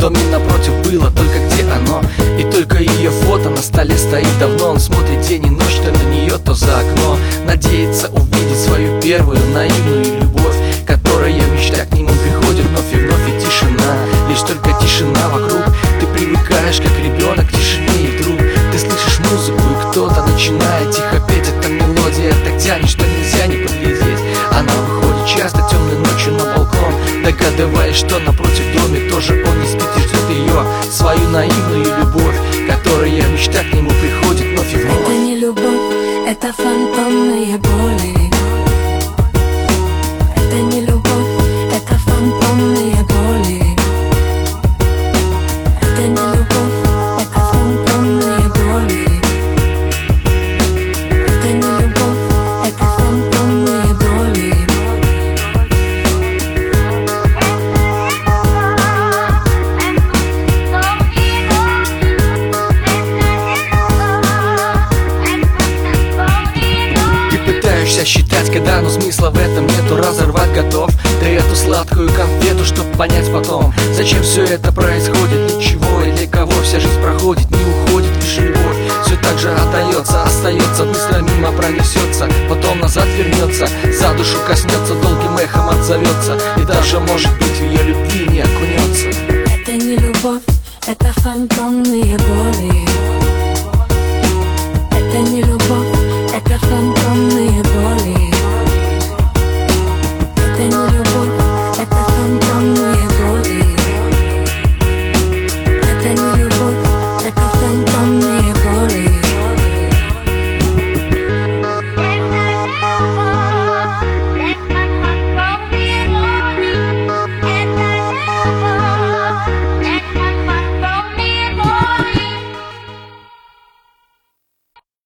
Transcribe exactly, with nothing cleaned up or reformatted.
доме напротив было, только где оно? И только ее фото на столе стоит давно. Он смотрит день и ночь то на нее, то за окно. Надеется увидеть свою первую наивную любовь, которая в мечтах к нему приходит вновь и вновь. И тишина, лишь только тишина вокруг. Ты привыкаешь, как ребенок, к тишине, и вдруг ты слышишь музыку, и кто-то начинает тихо петь. Эта мелодия так тянет, что нельзя не подглядеть. Она выходит часто темной ночью на балкон, догадываясь, что напротив доме тоже он не спит и ждет ее, свою наивную любовь, которая в мечтах к нему приходит вновь и вновь. Это не любовь, это фантомные боли. Это не любовь, это фантомные боли. Это не любовь, это фантомные боли. Это не любовь, это фантомные боли. Пытаешься считать, когда, но смысла в этом нету. Разорвать готов ты эту сладкую конфету, чтоб понять потом, зачем все это происходит. Ничего и для кого вся жизнь проходит, не уходит лишь любовь. Все так же отдается, остается, быстро мимо пронесется, потом назад вернется, за душу коснется, долгим эхом отзовется, и даже, может быть, в ее любви не окунется. Это не любовь, это фантомные боли.